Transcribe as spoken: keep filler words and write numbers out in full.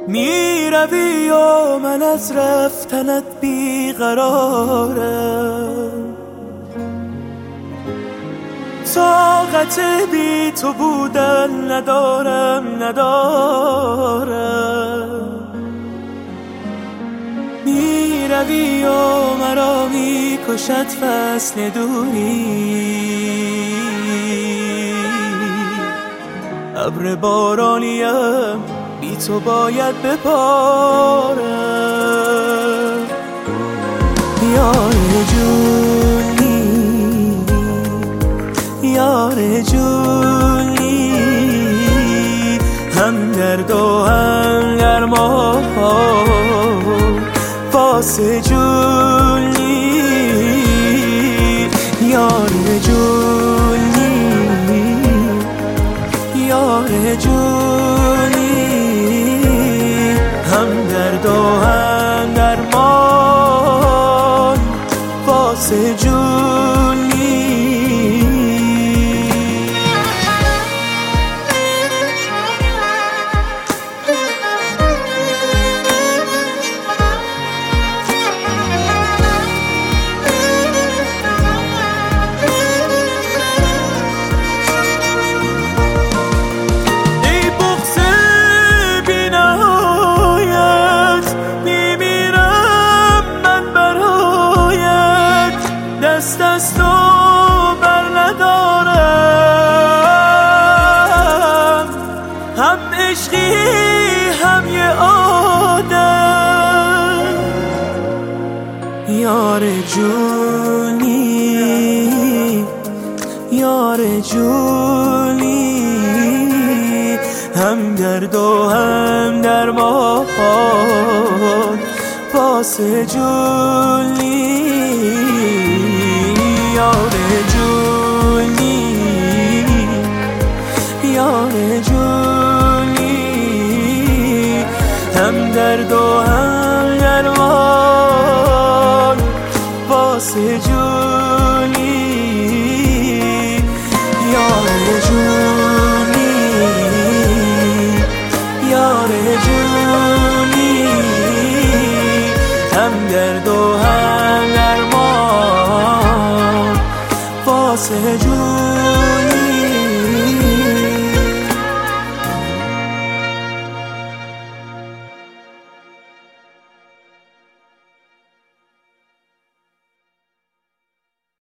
می روی و من از رفتنت بیقرارم، طاقت بی تو بودن ندارم ندارم. می روی و مرا می کشد فصل دوری، ابر بارانیم بی تو باید بپارم. یار جونی یار جونی، هم درد و هم درمان، واسه جونی. یار جونی یار جونی، هم درد و هم درمان، واسه جونی. دست از تو بر ندارم، هم عشقی هم یه آدم. یار جونی یار جونی، هم درد و هم درمان، واسه جونی. یار جونی یار جونی، هم درد و